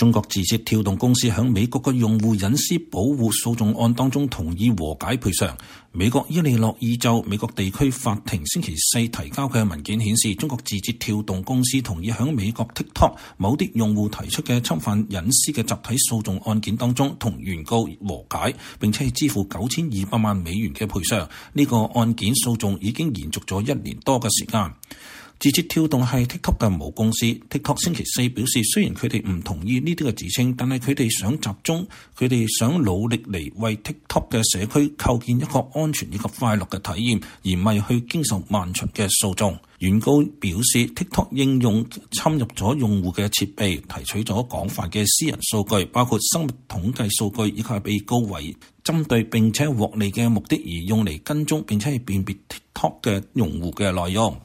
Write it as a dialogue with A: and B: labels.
A: 中國字節跳動公司喺美國嘅用戶隱私保護訴訟案當中同意和解賠償。美國伊利諾伊州美國地區法庭星期四提交嘅文件顯示，中國字節跳動公司同意喺美國 TikTok 某啲用戶提出嘅侵犯隱私嘅集體訴訟案件當中同原告和解，並且係支付9200萬美元嘅賠償。呢個案件訴訟已經延續咗1年多嘅時間。字節跳動係 TikTok 嘅母公司。TikTok 星期四表示，雖然佢哋唔同意呢啲嘅指稱，但係佢哋想努力嚟為 TikTok 嘅社區構建一個安全以及快樂嘅體驗，而唔係去經受漫長嘅訴訟。原告表示 TikTok 應用侵入咗用戶嘅設備，提取咗廣泛嘅私人數據，包括生物統計數據，以及被告為針對並且獲利嘅目的而用嚟跟蹤並且係辨別 TikTok 嘅用戶嘅內容。